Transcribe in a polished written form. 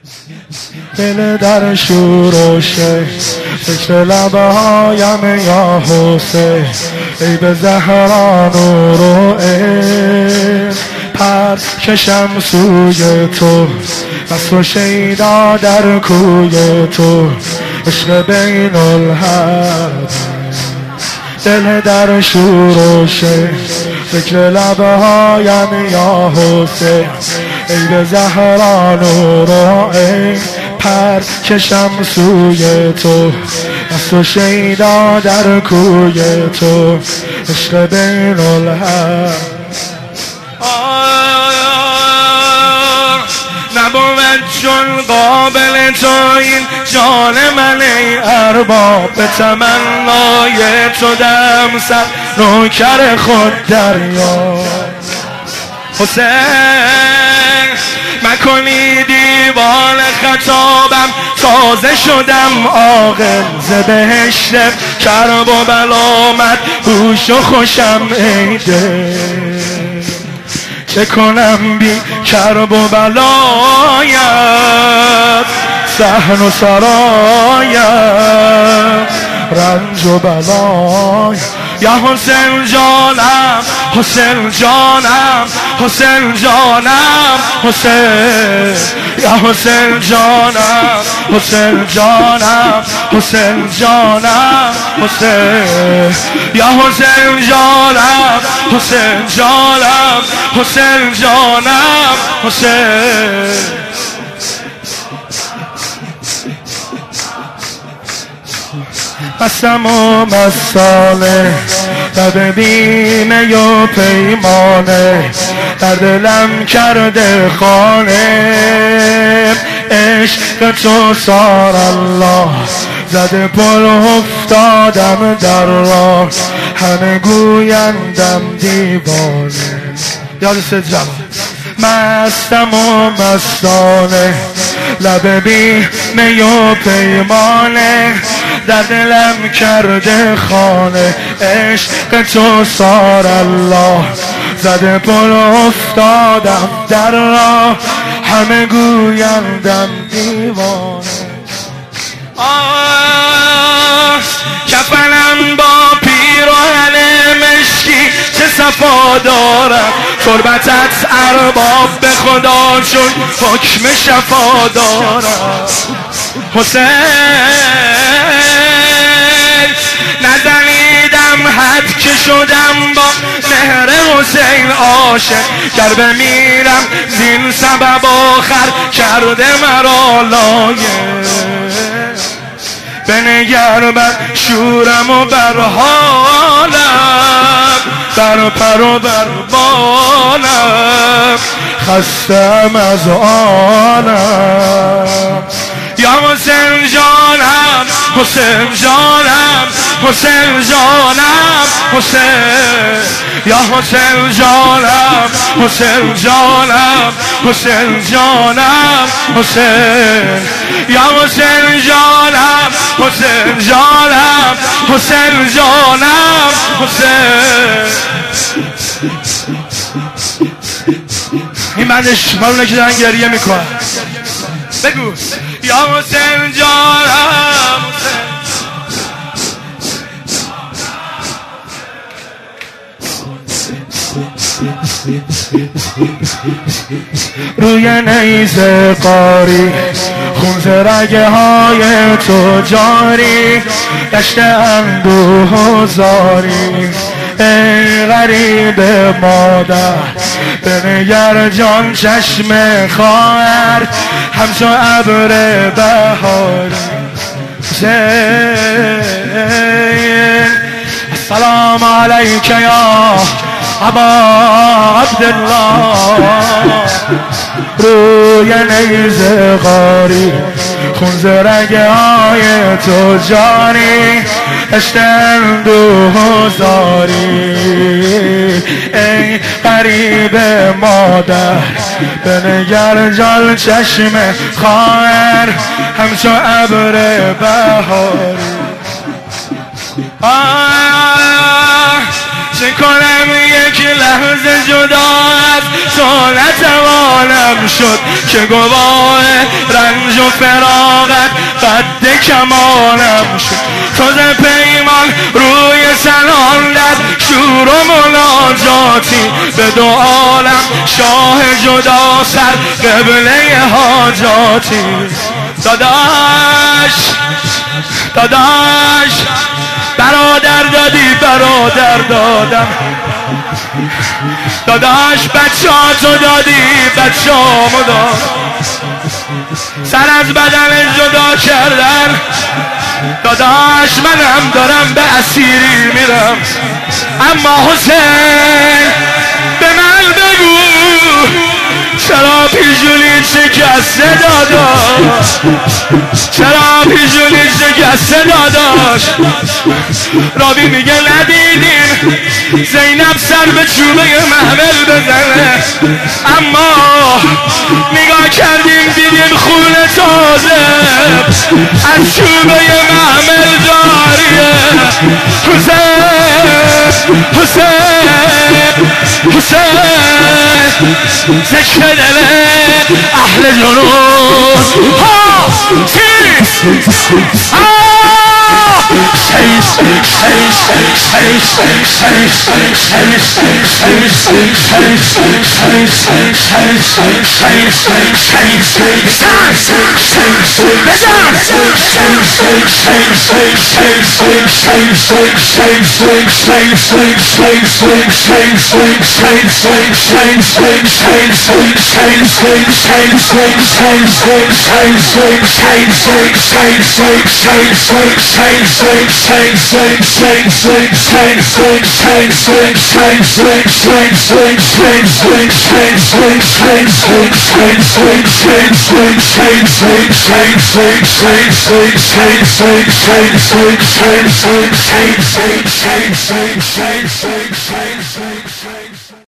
دل در شور و شی فکر لبهایم یا حسین ای به زهرا نور و عین پر کشم سوی تو بس و شیدا در کوی تو عشق بین الحرب دل در شور و شی فکر لبهایم یا حسین ای به زهرا نور و عین پر کشم سوی تو از تو شیدا در کوی تو عشق بین الحق نبود چون قابل تو این جان من ای ارباب به تمنای تو دم سر نوکر خود دریا حسین مکنی دیوان خطابم تازه شدم عاقل ز بهشت کرب و بلامت هوش و خوشم ای دل چه کنم بی کرب و بلایت صحن و سرایت رنج و بلایت یا حسین جانم حسین جانم حسین جانم حسین یا حسین جانم حسین جانم حسین جانم حسین یا حسین جانم حسین جانم حسین جانم حسین قسم و مسانه لب بیمه و پیمانه در دلم کرده خانه عشق تو سار الله زده پل افتادم در راه همه گویندم دیوانه یاد سه جوان مستم و مستانه لب بیمه و پیمانه در دلم کرده خانه عشق تو سار الله زده پل افتادم در راه همه گویندم دیوانه کفنم با پیراهن مشکی چه صفا دارم تربتت ارباب به خدا چون حکم شفا دارم حسین نزنیدم حد که شدم با مهر حسین عاشق گر بمیرم زین سبب آخر کرده مرا لایق بنگر بر شورم و بر حالم بر پر و بر بالم خستم از آنم یا حسین جانم حسین جانم حسین جانم حسین یا حسین جانم حسین جانم حسین جانم حسین یا حسین جانم حسین جانم حسین جانم حسین این بعدش مالونه که دارن گریه میکنن بگو یا حسین جانم روی نیزه قاری خون ز رگه های تو جاری دشت اندوه و زاری ای غریب مادر بنگر جان چشم خواهر همچو ابر بهاری السلام علیک یا ابا عبدالله روی نیزه غاری خون ز رگه های تو جاری عشق اندوه و زاری ای غریب مادر بنگر جان چشم خواهر همچو ابر بهاری چه کنم یک لحظه جدا از تو نتوانم شد که گواه رنج فراغت قد کمالم شد تازه پیمان روی زنان در شور و مناجاتی به دو عالم شاه جدا سر قبله حاجاتی داداش برادر دادی برادر دادم داداش بچه‌هاتو دادی بچه‌هامو داد سر از بدن جدا کردن داداش منم دارم به اسیری میرم اما حسین به من بگو چرا پیشونی شکسته داداش چرا پیشونی شکسته داداش رابی میگه ندیدین زینب سر به چوبه محمل بزنه اما نگاه کردیم دیدیم خون تازه از چوبه محمل جاریه حسین ذکر دل اهل جنون